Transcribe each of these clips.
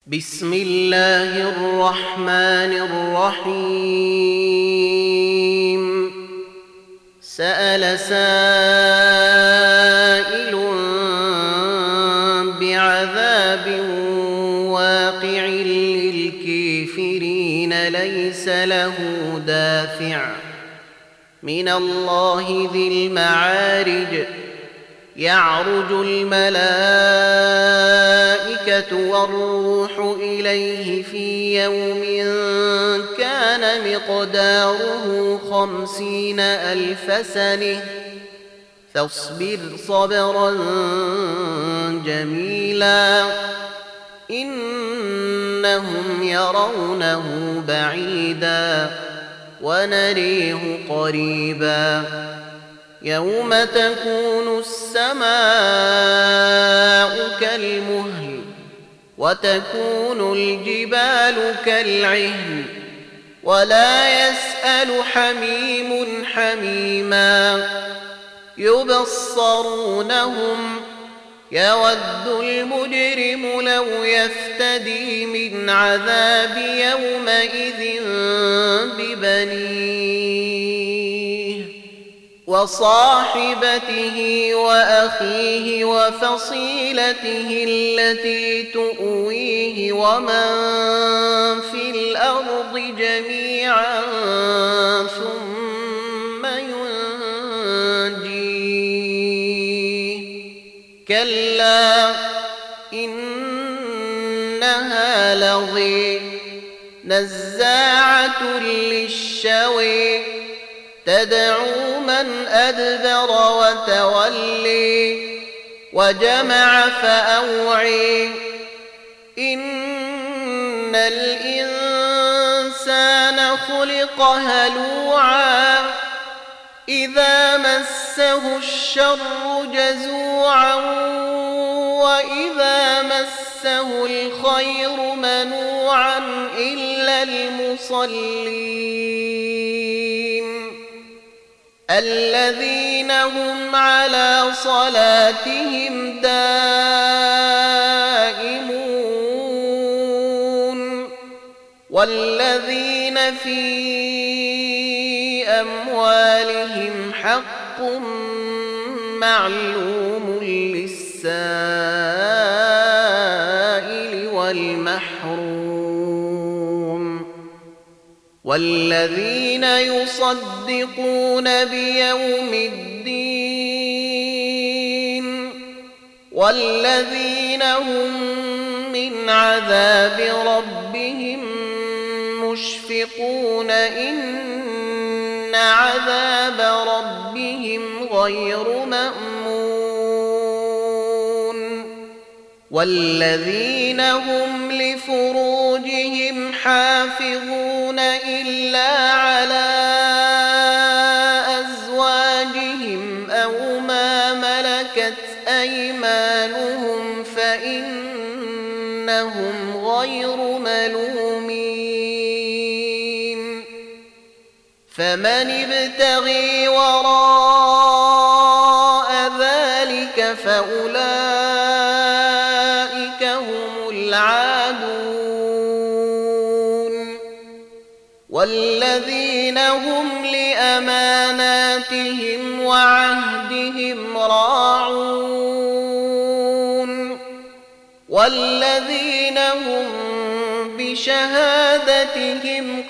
بسم الله الرحمن الرحيم. سأل سائل بعذاب واقع للكافرين ليس له دافع من الله ذي المعارج. يعرج الملائكة والروح إليه في يوم كان مقداره 50,000 سنة فاصبر صبرا جميلا إنهم يرونه بعيدا ونريه قريبا. يوم تكون السماء كالمهل وتكون الجبال كالعهن ولا يسأل حميم حميما. يبصرونهم يود المجرم لو يفتدي من عذاب يومئذ ببنيه وصاحبته وأخيه وفصيلته التي تؤويه ومن في الأرض جميعا ثم ينجيه. كلا إنها لظى نزاعة للشوى تدعو من أدبر وتولي وجمع فأوعي. إن الإنسان خلق هلوعا إذا مسه الشر جزوعا وإذا مسه الخير منوعا إلا المصلين الذين هم على صلاتهم دائمون والذين في أموالهم حق معلوم للسائل والمحروم والذين يصدقون بيوم الدين والذين هم من عذاب ربهم مشفقون إن عذاب ربهم غير مأمون والذين هم لفروجهم حافظون إلا على أزواجهم أو ما ملكت أيمانهم فإنهم غير ملومين. فمن ابتغي وراء ذلك فأولئك هم العادون والذين هم لأماناتهم وعهدهم راعون والذين هم بشهادتهم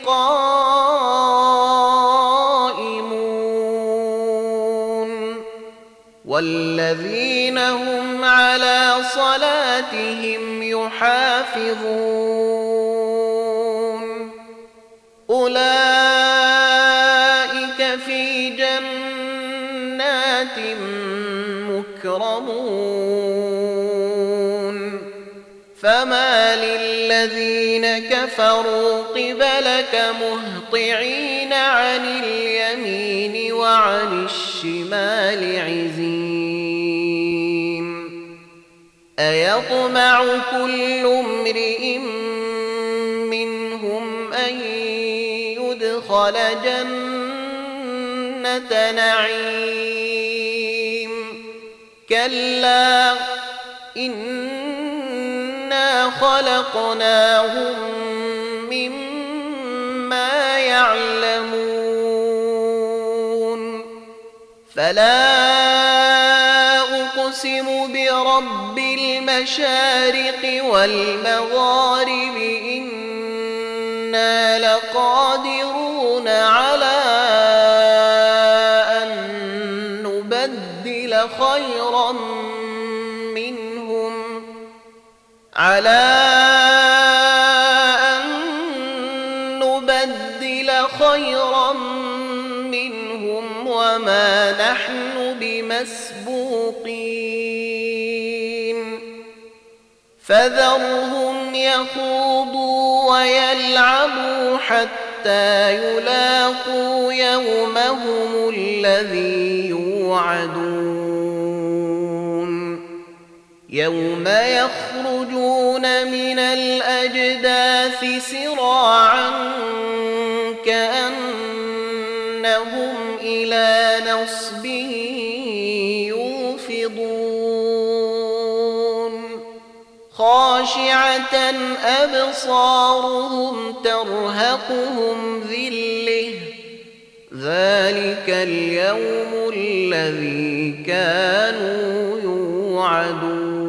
قائمون والذين هم على صلاتهم يحافظون أولئك في جنات مكرمون. فما للذين كفروا قبلك مهطعين عن اليمين وعن الشمال عزين. أيطمع كل امرئ منهم أن يدخل جنة نعيم كلا إنا خلقناهم مما يعلمون فلا أقسم برب المشارق والمغارب إنا لقادرون على أن نبدل خيرا منهم وما نحن بمسبوقين فذرهم يخوضوا ويلعبوا حتى يلاقوا يومهم الذي يوعدون يوم يخرجون من الأجداث سراعا كأنهم إلى نصب يوفضون خاشعة أبصارهم ترهقهم ذلة ذلك اليوم الذي كانوا يوعدون